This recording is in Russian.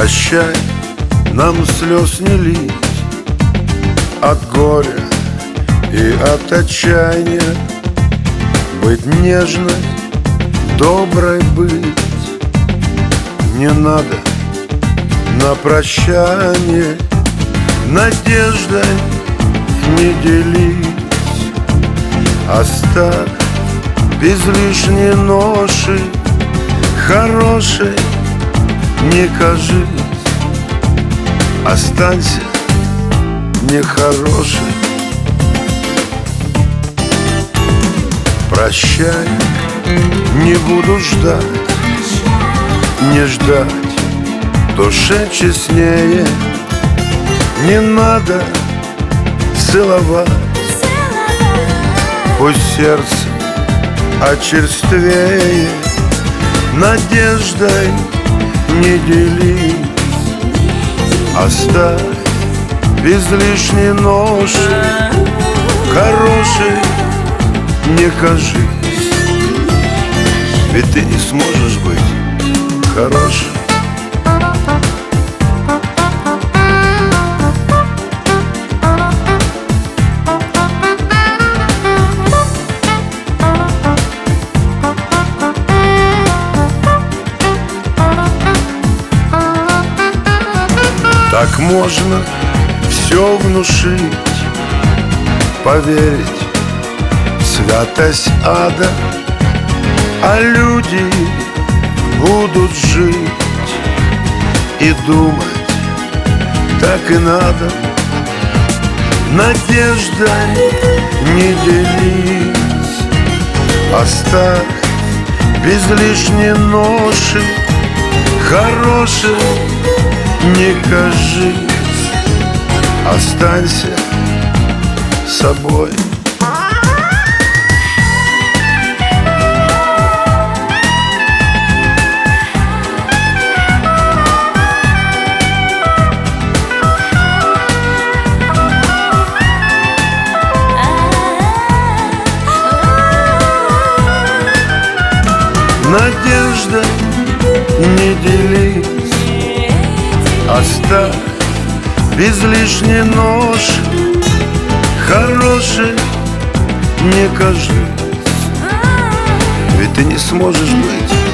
Прощай, нам слез не лить от горя и от отчаяния. Быть нежной, доброй быть не надо на прощание. Надеждой не делись, оставь без лишней ноши. Хорошей не кажись, останься нехорошей. Прощай, не буду ждать, не ждать душе честнее. Не надо целовать, пусть сердце очерствее. Надеждой не делись, оставь без лишней ноши. Хорошей не кажись, ведь ты не сможешь быть хорошей. Так можно все внушить, поверить в святость ада, а люди будут жить и думать, так и надо. Надеждой не делись, оставь без лишней ноши. Хорошей не кажись, останься собой. Надежда не делись, оставь без лишней ноши. Хорошей не кажись, ведь ты не сможешь быть